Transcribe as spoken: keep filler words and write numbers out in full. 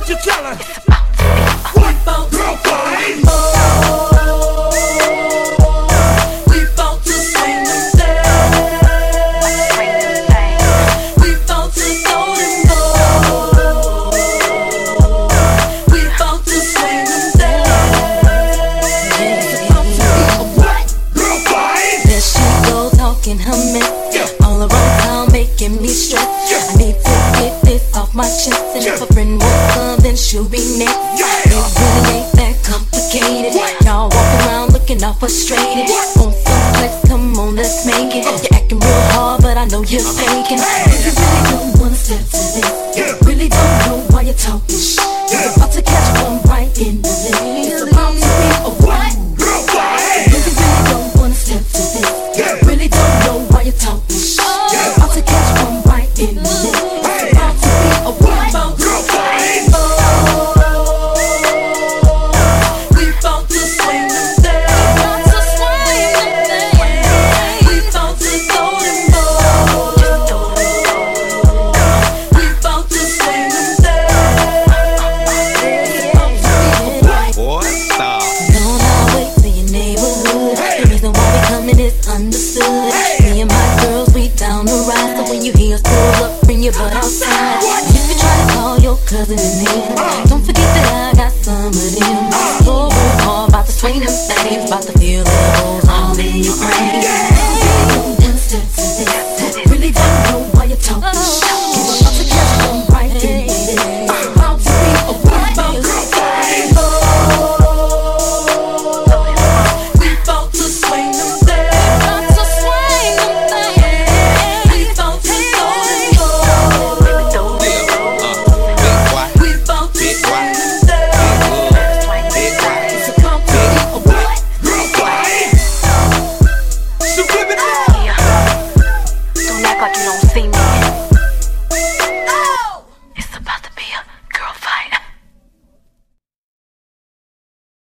you tell her? What? Girl party? All around town making me stress. I need to get this off my chest. And if a friend wants some, then she'll be next. It really ain't that complicated. Y'all walking around looking all frustrated. On some flex, come on, let's make it. You're acting real hard, but I know you're faking. If you really don't wanna step to this, really don't know why you're talking shit. You're about to catch one right in the lane. It's about to be a what? Girl party? If you really don't wanna step to this, really don't know why you're talking shit. You're about to catch one right in the lane. It's about to be a what? Girl party? We about to swing the thing. We about to swing the thing. We about to go to more. We about to swing the thing. Boy, stop. Don't always see your neighborhood. The reason why we coming is understood. Me and my girls, we down the ride. So when you hear us pull up, bring your butt outside. If you try to call your cousin in here, don't forget that